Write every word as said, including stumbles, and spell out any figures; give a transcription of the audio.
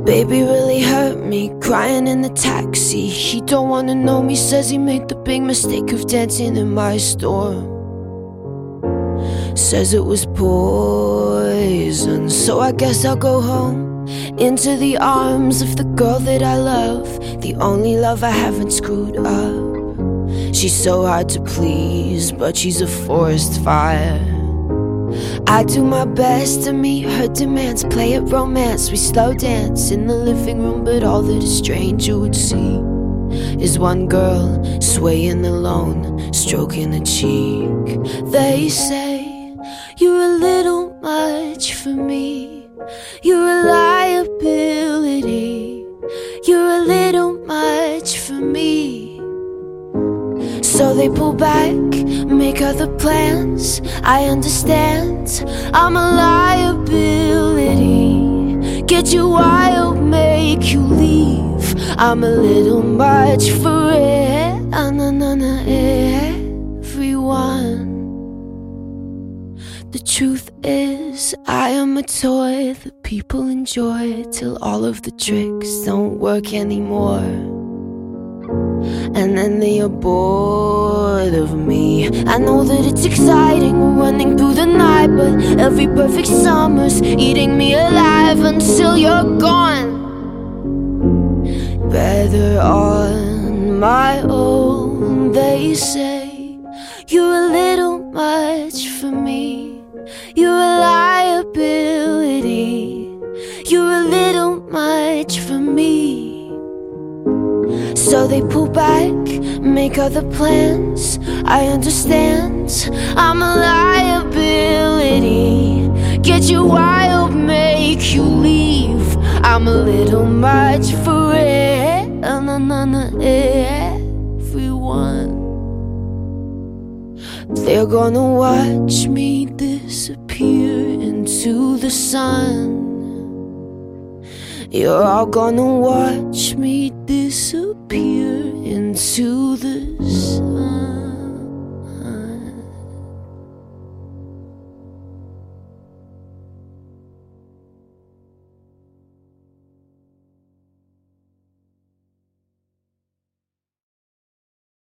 Baby really hurt me, crying in the taxi. He don't wanna know me, says he made the big mistake of dancing in my store. Says it was poison, so I guess I'll go home, into the arms of the girl that I love, the only love I haven't screwed up. She's so hard to please, but she's a forest fire. I do my best to meet her demands, play at romance, we slow dance in the living room, but all that a stranger would see is one girl swaying alone, stroking a cheek. They say, you're a little much for me, you're a liability, you're a little much for me. So they pull back, make other plans. I understand, I'm a liability. Get you wild, make you leave. I'm a little much for it, na na na everyone. The truth is, I am a toy that people enjoy till all of the tricks don't work anymore. And then they are bored of me. I know that it's exciting, we're running through the night, but every perfect summer's eating me alive until you're gone. Better on my own, they say. You're a little much for me, you're a liability, you're a little much for me. So they pull back, make other plans. I understand, I'm a liability. Get you wild, make you leave. I'm a little much for it, na na na everyone. They're gonna watch me disappear into the sun. You're all gonna watch me disappear into the sun.